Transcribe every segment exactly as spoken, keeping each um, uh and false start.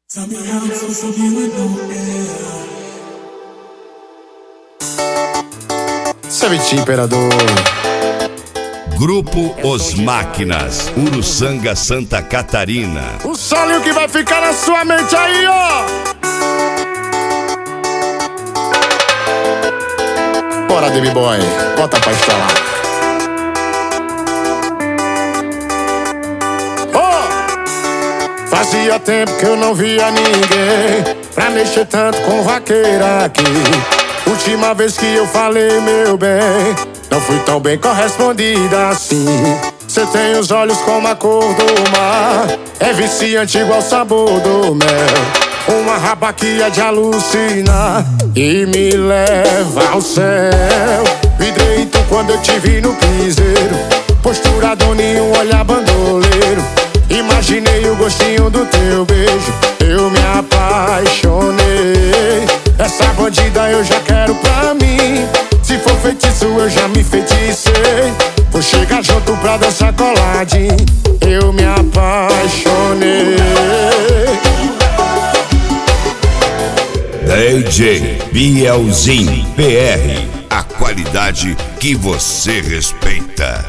Savete Imperador. Grupo Os Máquinas, Uruçanga, Santa Catarina. O solinho que vai ficar na sua mente aí, ó. Bora, Baby Boy, bota pra estralar. Oh! Fazia tempo que eu não via ninguém pra mexer tanto com vaqueira aqui. Última vez que eu falei, meu bem, não fui tão bem correspondida assim. Cê tem os olhos como a cor do mar, é viciante igual o sabor do mel. Uma raba que é de alucinar e me leva ao céu. Vidreito quando eu te vi no piseiro, postura doninho, olhar bandoleiro. Imaginei o gostinho do teu beijo, eu me apaixonei. Essa bandida eu já quero pra mim, se for feitiço eu já me feticei. Vou chegar junto pra dançar coladinho, eu me apaixonei. D J Bielzinho P R, a qualidade que você respeita.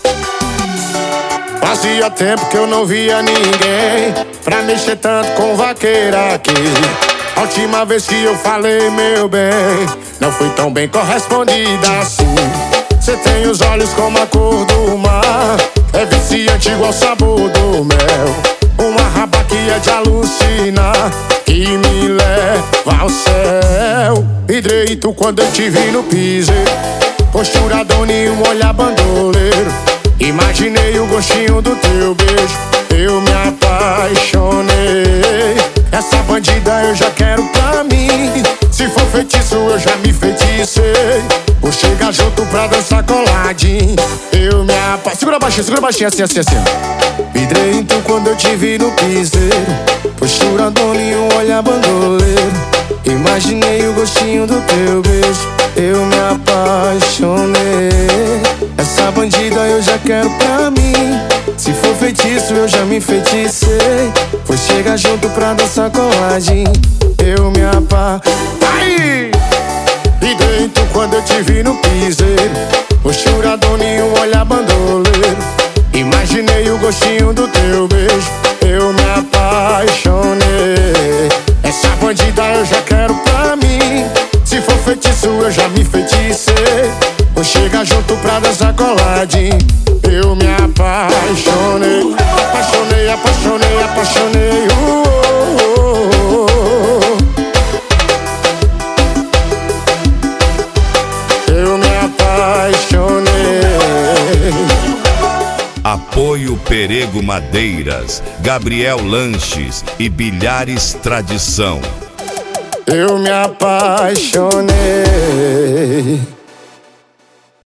Fazia tempo que eu não via ninguém pra mexer tanto com vaqueira aqui. A última vez que eu falei, meu bem, não fui tão bem correspondida assim. Cê tem os olhos como a cor do mar, é viciante igual o sabor do mel. Uma raba que é de alucinar e me leva ao céu. Vidreito quando eu te vi no piseiro, postura doninho, olhar bandoleiro. Imaginei o gostinho do teu beijo, eu me apaixonei. Essa bandida eu já quero pra mim, se for feitiço eu já me feticei. Vou chegar junto pra dançar coladinho, eu me apaixonei. Segura baixinho, segura baixinho, assim, assim, assim. Vidreito quando eu te vi no piseiro, postura doninho, olhar bandoleiro. Imaginei o gostinho do teu beijo, eu me apaixonei. Essa bandida eu já quero pra mim, se for feitiço eu já me feticei. Vou chegar junto pra dançar coladinho, eu me apaixonei. E dentro quando eu te vi no piseiro, postura doninho, olhar bandoleiro. Imaginei o gostinho do teu beijo, eu me apaixonei. Essa bandida eu já quero pra mim, se for feitiço eu já me feticei. Vou chegar junto pra dançar coladinho, eu me apaixonei. Apaixonei, apaixonei, apaixonei, uh, uh, uh, uh. Eu me apaixonei. Apoio Perego Madeiras, Gabriel Lanches e Bilhares Tradição. Eu me apaixonei.